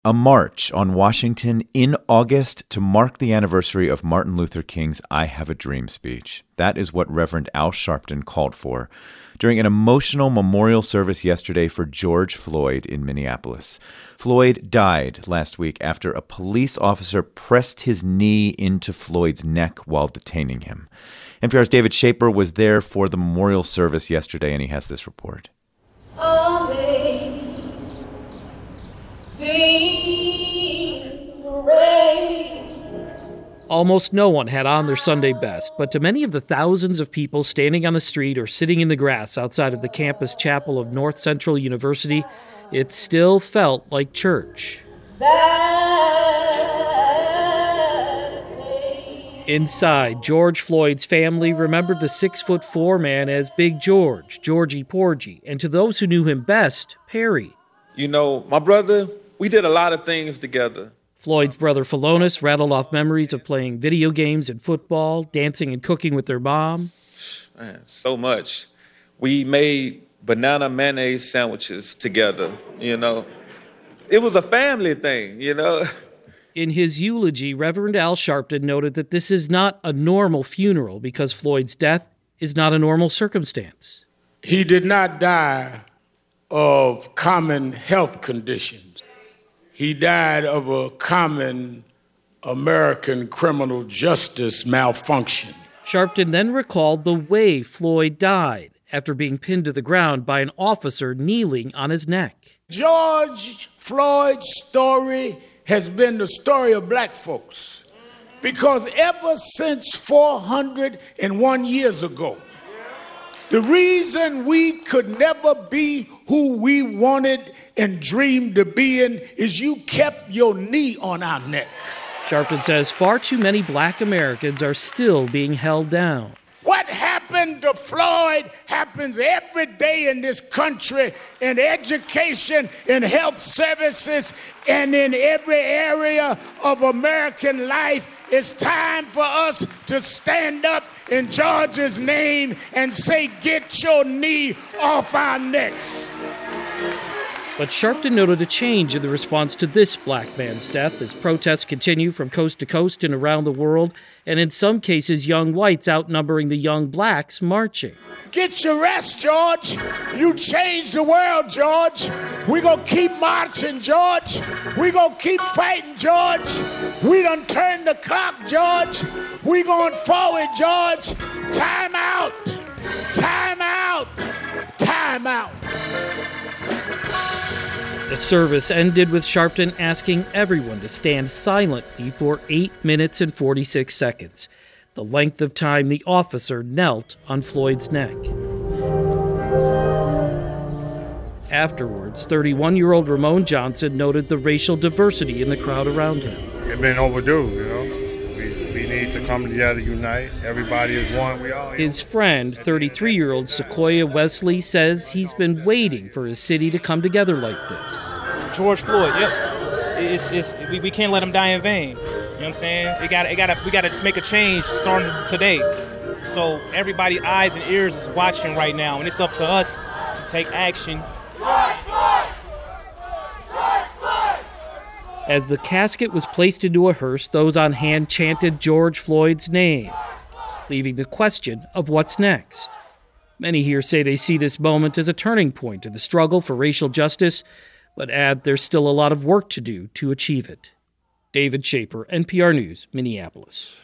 A march on Washington in August to mark the anniversary of Martin Luther King's I Have a Dream speech. That is what Reverend Al Sharpton called for during an emotional memorial service yesterday for George Floyd in Minneapolis. Floyd died last week after a police officer pressed his knee into Floyd's neck while detaining him. NPR's David Schaper was there for the memorial service yesterday, and he has this report. Almost no one had on their Sunday best, but to many of the thousands of people standing on the street or sitting in the grass outside of the campus chapel of North Central University, it still felt like church. Inside, George Floyd's family remembered the 6'4" man as Big George, Georgie Porgy, and to those who knew him best, Perry. You know, my brother, we did a lot of things together. Floyd's brother Philonis rattled off memories of playing video games and football, dancing and cooking with their mom. Man, so much. We made banana mayonnaise sandwiches together, you know. It was a family thing, you know. In his eulogy, Reverend Al Sharpton noted that this is not a normal funeral because Floyd's death is not a normal circumstance. He did not die of common health conditions. He died of a common American criminal justice malfunction. Sharpton then recalled the way Floyd died after being pinned to the ground by an officer kneeling on his neck. George Floyd's story has been the story of black folks because ever since 401 years ago, the reason we could never be who we wanted and dreamed to be in is you kept your knee on our neck. Sharpton says far too many black Americans are still being held down. What happened to Floyd happens every day in this country, in education, in health services, and in every area of American life. It's time for us to stand up in George's name and say, get your knee off our necks. But Sharpton noted a change in the response to this black man's death as protests continue from coast to coast and around the world, and in some cases, young whites outnumbering the young blacks marching. Get your rest, George. You changed the world, George. We're going to keep marching, George. We're going to keep fighting, George. We done turned the clock, George. We're going forward, George. Time out. Time out. Time out. The service ended with Sharpton asking everyone to stand silently for 8 minutes and 46 seconds, the length of time the officer knelt on Floyd's neck. Afterwards, 31-year-old Ramon Johnson noted the racial diversity in the crowd around him. It's been overdue, you know. We need to come together, unite. Everybody is one. We all. His friend, 33-year-old Sequoia Wesley, says he's been waiting for his city to come together like this. George Floyd, yep. We can't let him die in vain. You know what I'm saying? We gotta make a change starting today. So everybody, eyes and ears is watching right now, and it's up to us to take action. George Floyd! George Floyd! As the casket was placed into a hearse, those on hand chanted George Floyd's name, leaving the question of what's next. Many here say they see this moment as a turning point in the struggle for racial justice, but add there's still a lot of work to do to achieve it. David Schaper, NPR News, Minneapolis.